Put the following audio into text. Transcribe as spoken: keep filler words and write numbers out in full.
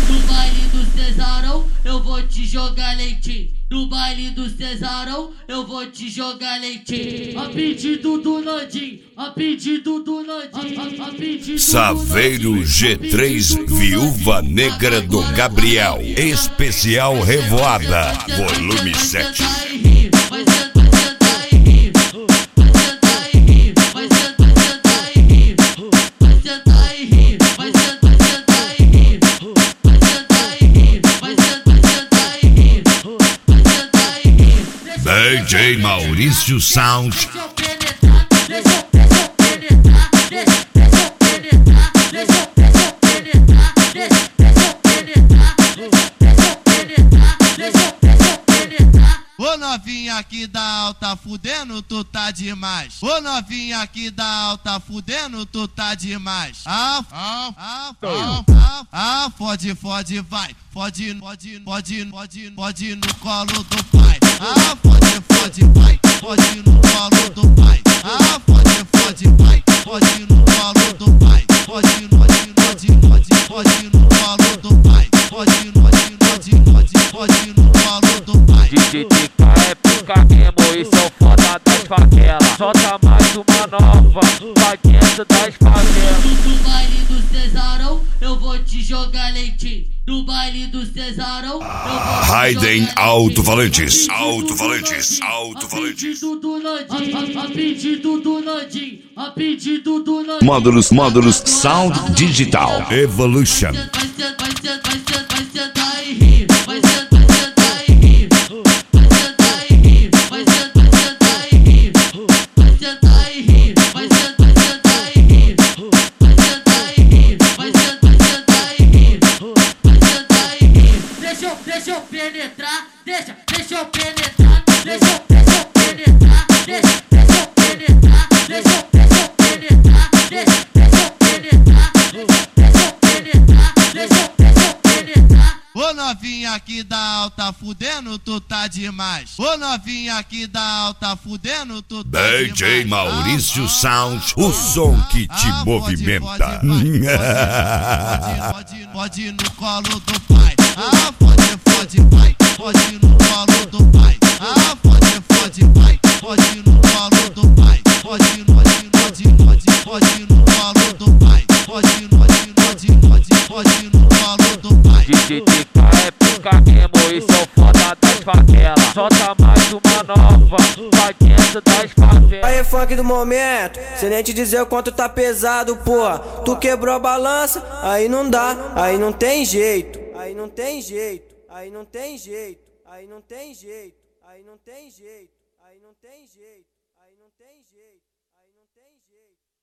No baile do Cesarão, eu vou te jogar leitinho. No baile do Cesarão, eu vou te jogar leitinho. A pedido do Nandinho, a pedido do Nandinho, a, a pedido Saveiro G três, Viúva Negra do Gabriel, especial Revoada, volume sete. D J Maurício Sound. Ô novinha aqui da alta fudendo, tu tá demais. Ô novinha aqui da alta fudendo, tu tá demais. Ah, ah, ah, ah, ah, ah, fode, fode, vai. Fode, fode, fode, fode, fode no colo do pai. Ah, fode, fode, vai. Fode no colo do pai. Ah, fode, fode, vai. Fode no colo do pai. Fode, fode, fode, fode, fode no colo do pai. Fode, fode, fode, fode, fode no colo do pai. D J T K é pica mesmo e são foda das favelas. Solta mais uma nova, vai dentro das favelas. No baile do Cesarão, eu vou te jogar leitinho. No baile do Cesarão, eu vou te jogar Raiden Alto-Valentes, Alto-Valentes, Alto-Valentes. A pedido do Nandinho, a, a pedido do Nandinho, a pedido do Nandinho. Módulos, módulos, Sound Digital Evolution. Vai sentar, vai sentar, vai sentar, vai sentar e rir. Vai sentar, vai sentar e rir. Vai sentar e rir. Vai sentar, vai sentar e rir. Vai sentar e rir. Vai sentar, vai sentar e rir. Vai sentar e rir. Vai sentar, vai sentar e rir. Vai sentar e rir. Deixa eu, deixa eu penetrar. Deixa, deixa eu penetrar. Deixa eu, deixa eu penetrar. Deixa, deixa eu penetrar. Deixa eu, deixa eu penetrar. Deixa, deixa eu penetrar. Deixa, deixa eu penetrar. Deixa, deixa eu penetrar. Ô novinha aqui da alta fudendo, tu tá demais. Ô novinha aqui da alta fudendo, tu tá demais. D J Maurício Sound, o som que te movimenta. Pode, pode no colo do pai. Ah, pode, pode, vai. Pode no colo do pai. Ah, pode, pode, vai. Pode no colo do pai. Pode, pode, pode, pode, pode no colo do pai. Pode, pode, pode, pode, pode no colo do pai. D J T K é pica mesmo e são foda das favelas. Solta mais uma nova, vai dentro das favelas. Aí funk do momento, sem nem te dizer o quanto tá pesado, porra. Tu quebrou a balança, aí não dá, aí não tem jeito. Aí não tem jeito, aí não tem jeito, aí não tem jeito, aí não tem jeito, aí não tem jeito, aí não tem jeito, aí não tem jeito.